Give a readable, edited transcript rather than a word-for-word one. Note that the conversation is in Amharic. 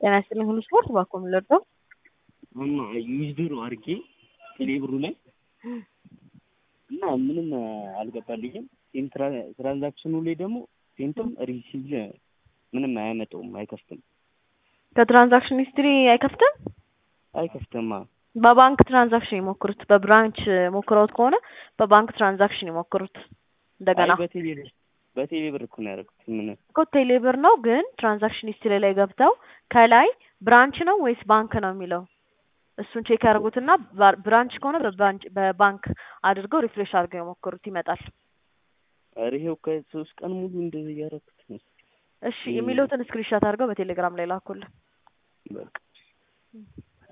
ጤና ይስጥልኝ ሁሉ ስፖርት ባኮም ለርዶ እና ዩዝድሩ አርጌ ቴሌብሩ ላይ እና ምንም አልገባልኝም። ትራንዛክሽኑ ላይ ደግሞ ሴንትም ሪሲቭ ምንም አያመጣውም፣ አይከፍትም። ከትራንዛክሽን ሂስትሪ አይከፍትም። በባንክ ትራንዛክሽን ይሞክሩት። በብራንች ሞክረውት ከሆነ በባንክ ትራንዛክሽን ይሞክሩት። እንደገና በቴሌብር እኮ ነው ያደረኩት። ምን እኮ ቴሌብር ነው ግን ትራንዛክሽን ሂስትሪ ላይ ገብተው ከላይ ብራንች ነው ወይስ ባንክ ነው የሚለው እሱን ቼክ ያድርጉትና ብራንች ከሆነ በባንክ አድርገው ሪፍሬሽ አድርገው ይሞክሩት፣ ይመጣል። ይሄው ከ3 ቀን ሙሉ እንደዚህ ያደረኩት ነው። እሺ የሚሉትን ስክሪንሾት አድርገው በቴሌግራም ላይ ላኩልን። በቃ